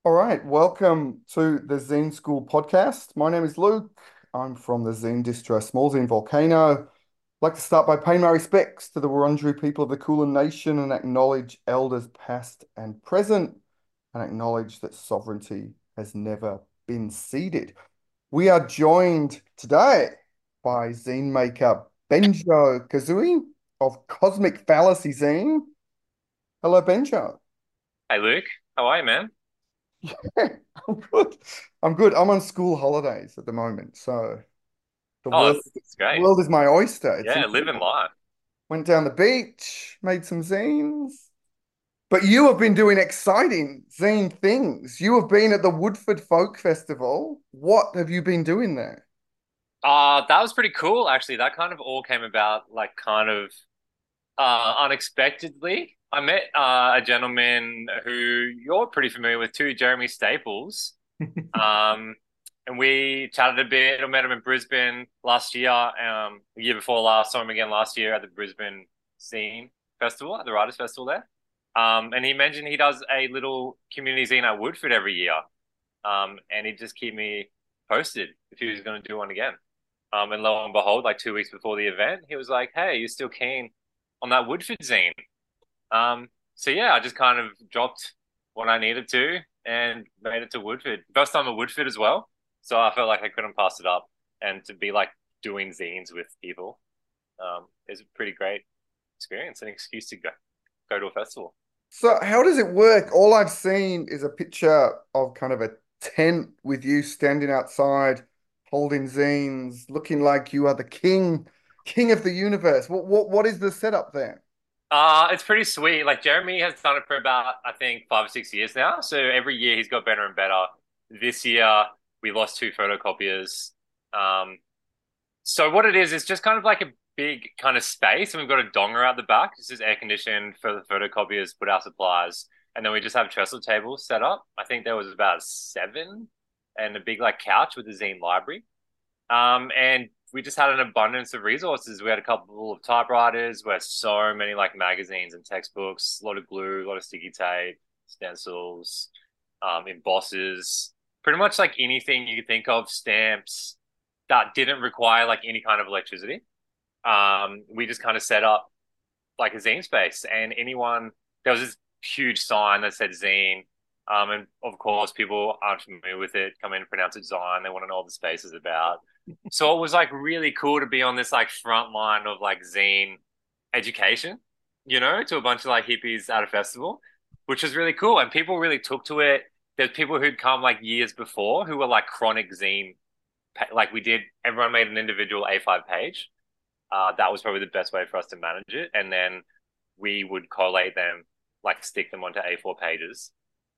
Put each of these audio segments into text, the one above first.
All right, welcome to the Zine School podcast. My name is Luke. I'm from the Zine distro Small Zine Volcano. I'd like to start by paying my respects to the Wurundjeri people of the Kulin Nation and acknowledge elders past and present, and acknowledge that sovereignty has never been ceded. We are joined today by zine maker Benjo Kazooie of Cosmic Fallacy Zine. Hello, Benjo. Hey Luke, how are you, man? I'm good. I'm good. I'm on school holidays at the moment, so the Oh, world it's great. world is my oyster. It's Yeah, living incredible. life. Went down the beach, made some zines. But you have been doing exciting zine things. You have been at the Woodford Folk Festival. What have you been doing there? That was pretty cool, actually. That kind of all came about like kind of unexpectedly. I met a gentleman who you're pretty familiar with too, Jeremy Staples. Um, and we chatted a bit. I met him in Brisbane last year, the year before last. Saw him again last year at the Brisbane Scene Festival, at the Writers' Festival there. And he mentioned he does a little community zine at Woodford every year. And he'd just keep me posted if he was going to do one again. And lo and behold, like 2 weeks before the event, he was like, "Hey, you're still keen on that Woodford zine?" So yeah, I just kind of dropped what I needed to and made it to Woodford. First time at Woodford as well, so I felt like I couldn't pass it up. And to be like doing zines with people is a pretty great experience, an excuse to go to a festival. So how does it work? All I've seen is a picture of kind of a tent with you standing outside holding zines, looking like you are the king of the universe. What is the setup there? It's pretty sweet. Like Jeremy has done it for about, I think, 5 or 6 years now. So every year he's got better and better. This year we lost two photocopiers. Um, so what it is just kind of like a big kind of space, and we've got a donger out the back. This is air conditioned for the photocopiers, put our supplies, and then we just have trestle tables set up. I think there was about seven, and a big like couch with a zine library. And we just had an abundance of resources. We had a couple of typewriters, we had so many like magazines and textbooks, a lot of glue, a lot of sticky tape, stencils, embossers, pretty much like anything you could think of, stamps that didn't require like any kind of electricity. We just kind of set up like a zine space, and anyone there was this huge sign that said zine. And of course, people aren't familiar with it, come in and pronounce it Zion. They want to know what the space is about. So it was like really cool to be on this like front line of like zine education, to a bunch of like hippies at a festival, which was really cool. And people really took to it. There's people who'd come like years before who were like chronic zine, like everyone made an individual A5 page. That was probably the best way for us to manage it. And then we would collate them, like stick them onto A4 pages,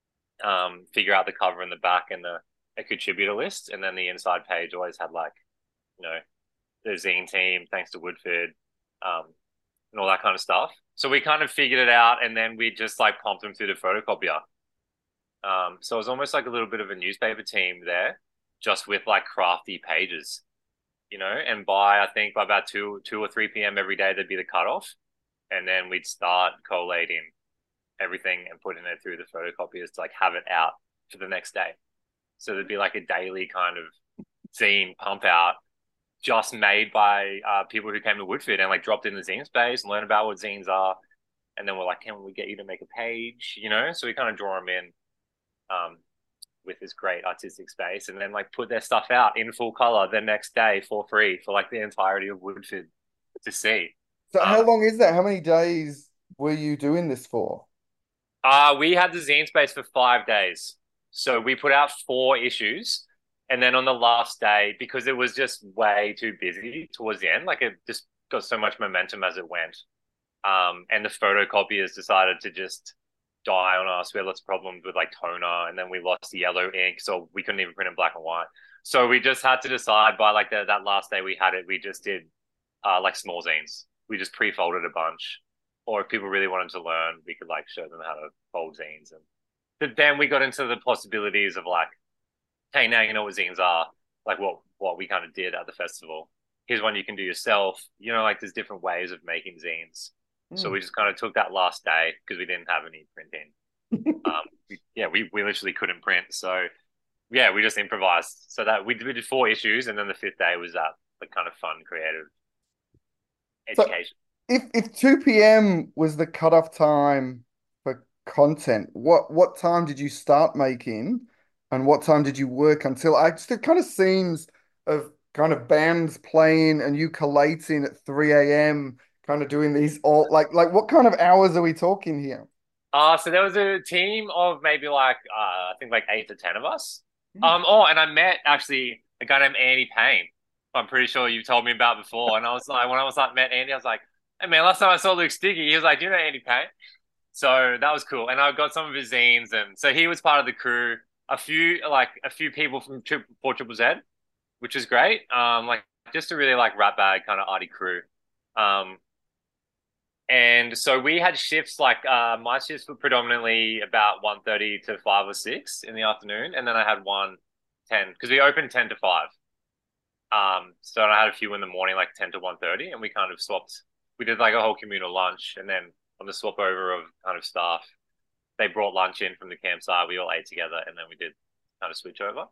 figure out the cover and the back and the a contributor list. And then the inside page always had like, you know, the zine team, thanks to Woodford, um, and all that kind of stuff. So we kind of figured it out, and then we just like pumped them through the photocopier. So it was almost like a little bit of a newspaper team there, just with like crafty pages, and I think by about 2 or 3 p.m. every day, there'd be the cutoff. And then we'd start collating everything and putting it through the photocopiers to like have it out for the next day. So there'd be like a daily kind of zine pump out just made by people who came to Woodford and like dropped in the zine space and learn about what zines are. And then we're like, can we get you to make a page? So we kind of draw them in um, with this great artistic space, and then like put their stuff out in full color the next day for free for like the entirety of Woodford to see. So how Um, long is that? How many days were you doing this for? we had the zine space for 5 days, so we put out 4 issues, and then on the last day, because it was just way too busy towards the end, like it just got so much momentum as it went. And the photocopiers decided to just die on us. We had lots of problems with like toner, and then we lost the yellow ink, so we couldn't even print in black and white. So we just had to decide by like that last day we had it, we just did like small zines. We just pre-folded a bunch, or if people really wanted to learn, we could like show them how to fold zines. And but then we got into the possibilities of like, hey, now you know what zines are, like what we kind of did at the festival. Here's one you can do yourself. Like there's different ways of making zines. So Hmm. we just kind of took that last day because we didn't have any printing. yeah, we literally couldn't print. So yeah, we just improvised. So that we did 4 issues, and then the fifth day was that like kind of fun, creative So education. if 2 p.m. was the cutoff time for content, what time did you start making and what time did you work until? I just it kind of scenes of kind of bands playing and you collating at 3 a.m., kind of doing these all like what kind of hours are we talking here? So there was a team of maybe like I think like 8 to 10 of us. Hmm. Oh, and I met actually a guy named Andy Payne. I'm pretty sure you told me about before. And I was like, when I was like met Andy, I was like, hey man, last time I saw Luke Sticky, he was like, do you know Andy Payne? So that was cool. And I got some of his zines, and so he was part of the crew. A few people from 4 Triple Z, which is great. Like just a really like rat bag kind of arty crew. Um, and so we had shifts like my shifts were predominantly about 1:30 to 5 or 6 in the afternoon, and then I had 1:10 because we opened 10 to 5. So I had a few in the morning, like 10 to 1:30, and we kind of swapped. We did like a whole communal lunch, and then on the swap over of kind of staff, they brought lunch in from the campsite. We all ate together, and then we did kind of switch over.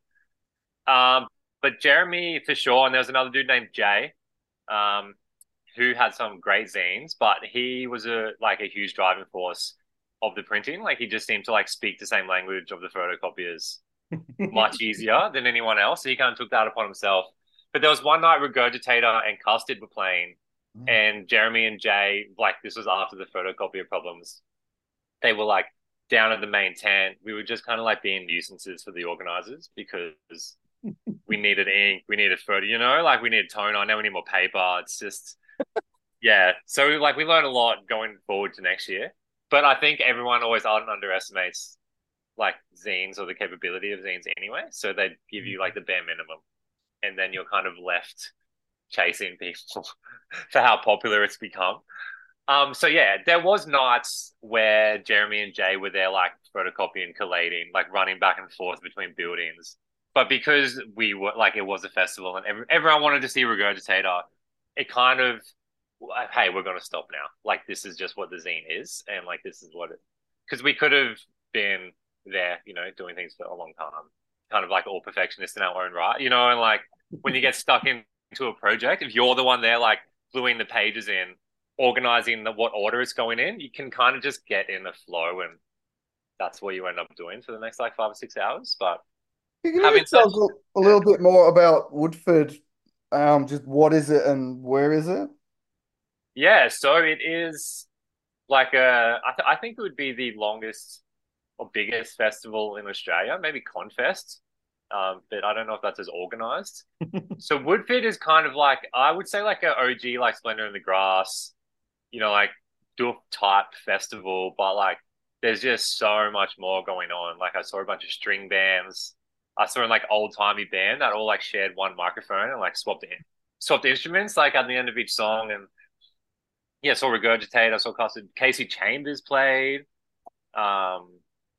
Um, but Jeremy for sure, and there was another dude named Jay, um, who had some great zines, but he was a huge driving force of the printing. Like he just seemed to like speak the same language of the photocopiers much easier than anyone else. So he kind of took that upon himself. But there was one night Regurgitator and Custard were playing, and Jeremy and Jay, like this was after the photocopier problems, they were like down at the main tent. We were just kind of like being nuisances for the organizers because we needed ink, we needed photo, like we needed toner. Now we need more paper. It's just, yeah. So like we learned a lot going forward to next year. But I think everyone always underestimates like zines or the capability of zines anyway. So they give you like the bare minimum, and then you're kind of left chasing people for how popular it's become. So yeah, there was nights where Jeremy and Jay were there, like photocopying, collating, like running back and forth between buildings. But because we were like, it was a festival and everyone wanted to see Regurgitator, it kind of, hey, we're going to stop now. Like, this is just what the zine is. And like, this is what it, because we could have been there, doing things for a long time, kind of like all perfectionists in our own right, and like when you get stuck into a project, if you're the one there, like gluing the pages in, organizing what order it's going in, you can kind of just get in the flow, and that's what you end up doing for the next like 5 or 6 hours. But Can you having just tell said, us a yeah, little bit more about Woodford? Just what is it and where is it? yeah. So it is like I think it would be the longest or biggest festival in Australia, maybe Confest, but I don't know if that's as organized. So Woodford is kind of like I would say like a OG like Splendor in the Grass, like Doof type festival, but like there's just so much more going on. Like I saw a bunch of string bands. I saw an like old timey band that all like shared one microphone and like swapped instruments like at the end of each song. And yeah, I saw Regurgitate. I saw Casey Chambers played. Um,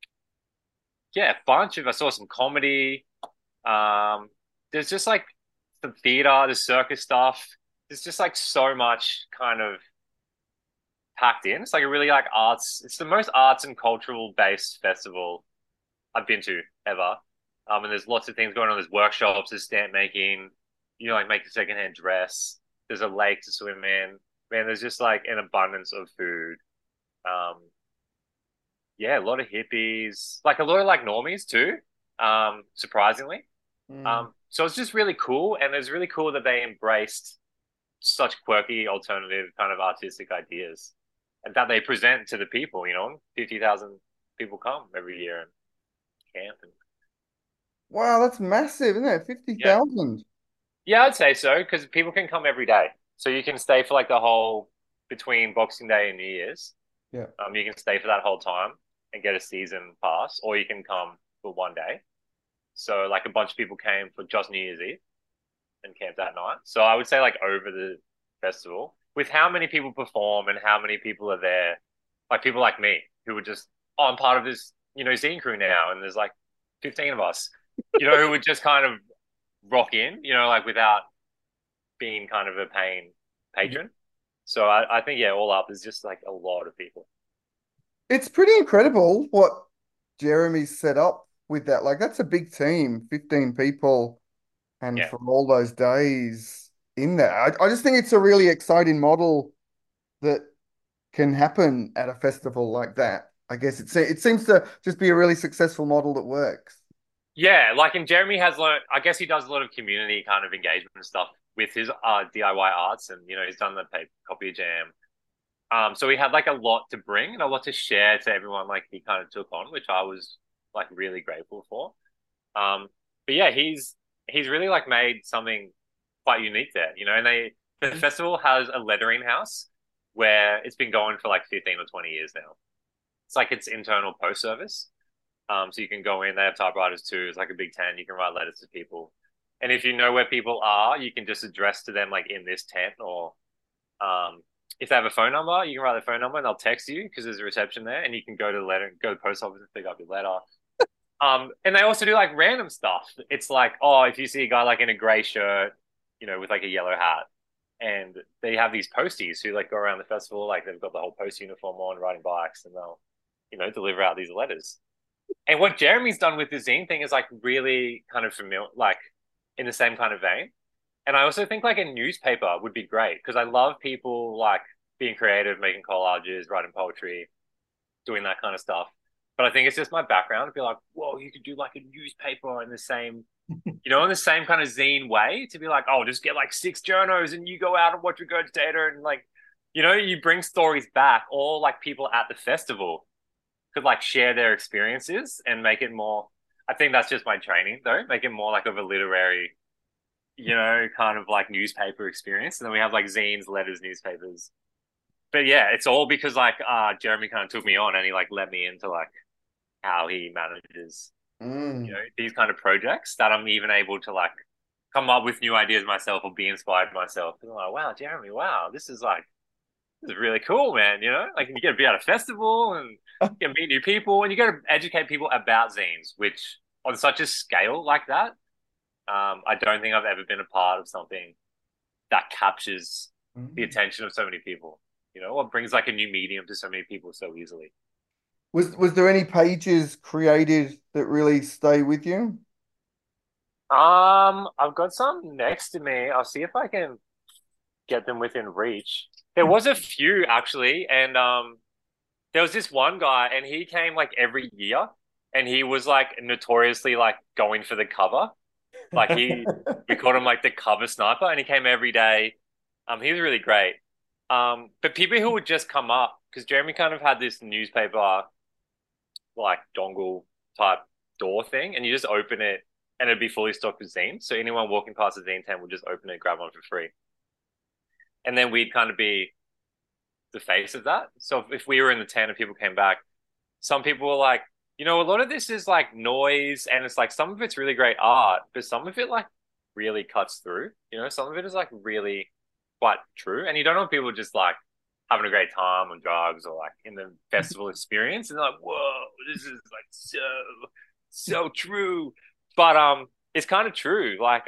yeah, a bunch of. I saw some comedy. Um, there's just like some theater, the circus stuff. There's just like so much kind of packed in. It's like a really like arts. It's the most arts and cultural based festival I've been to ever. And there's lots of things going on. There's workshops, there's stamp making. Like make a secondhand dress. There's a lake to swim in. Man, there's just like an abundance of food. Um, yeah, a lot of hippies, like a lot of like normies too. Surprisingly. Mm. So it's just really cool, and it's really cool that they embraced such quirky, alternative kind of artistic ideas, and that they present to the people. 50,000 people come every year and camp, and Wow, that's massive, isn't it? yeah, 50,000. yeah, I'd say so because people can come every day, so you can stay for like the whole between Boxing Day and New Year's. Yeah. You can stay for that whole time and get a season pass, or you can come for one day. So like a bunch of people came for just New Year's Eve and camped that night. So I would say like over the festival, with how many people perform and how many people are there, like people like me who would just, oh, I'm part of this, zine crew now, and there's like 15 of us, who would just kind of rock in, like without being kind of a paying Yeah. patron. So I think yeah, all up is just like a lot of people. It's pretty incredible what Jeremy's set up with that. Like that's a big team, 15 people, and Yeah. for all those days in there. I just think it's a really exciting model that can happen at a festival like that. I guess it seems to just be a really successful model that works. Yeah, like and Jeremy has learned, I guess he does a lot of community kind of engagement and stuff with his DIY arts and he's done the paper copy jam. So he had like a lot to bring and a lot to share to everyone like he kind of took on, which I was like really grateful for. Um, but yeah, he's really like made something quite unique there, and the festival has a lettering house where it's been going for like 15 or 20 years now. It's like its internal post service. So you can go in, they have typewriters too. It's like a big tent. You can write letters to people. And if you know where people are, you can just address to them like in this tent or if they have a phone number, you can write the phone number and they'll text you because there's a reception there and you can go to the post office and pick up your letter. And they also do like random stuff. It's like, oh, if you see a guy like in a gray shirt, with like a yellow hat, and they have these posties who like go around the festival, like they've got the whole post uniform on, riding bikes, and they'll, deliver out these letters. And what Jeremy's done with the zine thing is like really kind of familiar, like in the same kind of vein. And I also think like a newspaper would be great because I love people like being creative, making collages, writing poetry, doing that kind of stuff. But I think it's just my background to be like, whoa, you could do like a newspaper in the same, in the same kind of zine way to be like, oh, just get like 6 journos and you go out and watch Regurgitator and like, you bring stories back or like people at the festival could like share their experiences and make it more. I think that's just my training though, make it more like of a literary, kind of like newspaper experience. And then we have like zines, letters, newspapers. But yeah, it's all because like Jeremy kind of took me on and he like let me into like how he manages, Mm. these kind of projects that I'm even able to like come up with new ideas myself or be inspired myself. And I'm like, wow, Jeremy, wow, this is really cool, man. Like you get to be at a festival and you get to meet new people and you get to educate people about zines, which on such a scale like that, I don't think I've ever been a part of something that captures the Mm. attention of so many people, or brings like a new medium to so many people so easily. Was there any pages created that really stay with you? I've got some next to me. I'll see if I can get them within reach. There was a few actually, and there was this one guy, and he came like every year, and he was like notoriously like going for the cover. Like we called him like the cover sniper, and he came every day. He was really great. But people who would just come up because Jeremy kind of had this newspaper like dongle type door thing, and you just open it, and it'd be fully stocked with zines. So anyone walking past the zine tent would just open it, grab one for free, and then we'd kind of be the face of that. So if we were in the tent and people came back, some people were like, a lot of this is like noise and it's like some of it's really great art, but some of it like really cuts through. Some of it is like really quite true. And you don't want people just like having a great time on drugs or like in the festival experience. And they're like, whoa, this is like so true. But it's kind of true. Like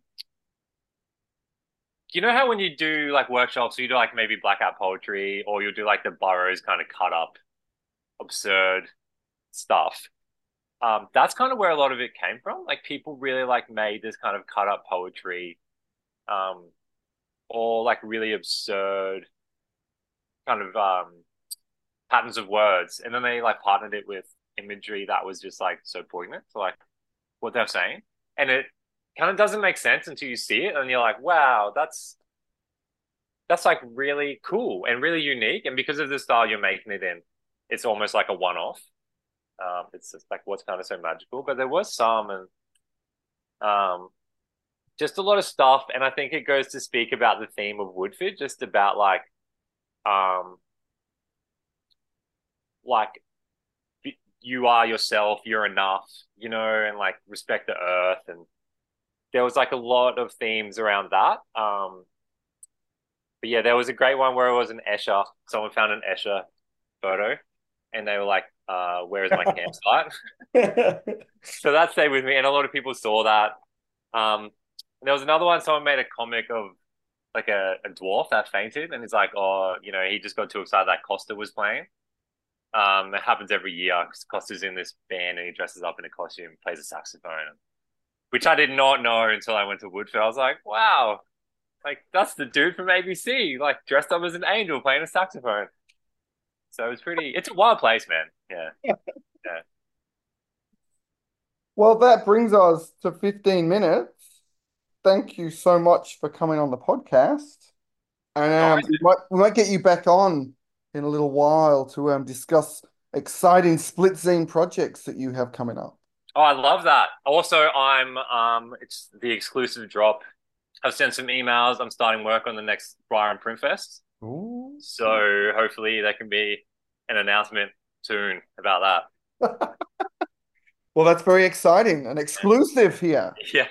you know how when you do like workshops, you do like maybe blackout poetry or you'll do like the Burroughs kind of cut up absurd stuff. That's kind of where a lot of it came from. Like people really like made this kind of cut up poetry, um, or like really absurd kind of patterns of words, and then they like partnered it with imagery that was just like so poignant to like what they're saying, and it kind of doesn't make sense until you see it, and you're like, wow, that's like really cool and really unique, and because of the style you're making it in, it's almost like a one off. It's just like what's kind of so magical. But there was some and um, just a lot of stuff, and I think it goes to speak about the theme of Woodford, just about um, like you are yourself, you're enough, and like respect the earth, and there was like a lot of themes around that. But yeah, there was a great one where it was an Escher. Someone found an Escher photo, and they were like, "Where is my campsite?" So that stayed with me, and a lot of people saw that. There was another one. Someone made a comic of like a dwarf that fainted, and he's like, "Oh, he just got too excited that Costa was playing." It happens every year because Costa's in this band and he dresses up in a costume, plays a saxophone, which I did not know until I went to Woodford. I was like, wow, like that's the dude from ABC, like dressed up as an angel playing a saxophone. So it's a wild place, man. Yeah, yeah. Well, that brings us to 15 minutes. Thank you so much for coming on the podcast. And Nice. we might get you back on in a little while to discuss exciting split zine projects that you have coming up. Oh, I love that. Also, it's the exclusive drop. I've sent some emails. I'm starting work on the next Briar Print Fest. Ooh. So hopefully there can be an announcement soon about Well, that's very exciting. An that. exclusive here. Yeah.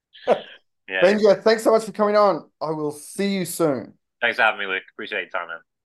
Yeah. Benja, thanks so much for coming on. I will see you soon. Thanks for having me, Luke. Appreciate your time, man.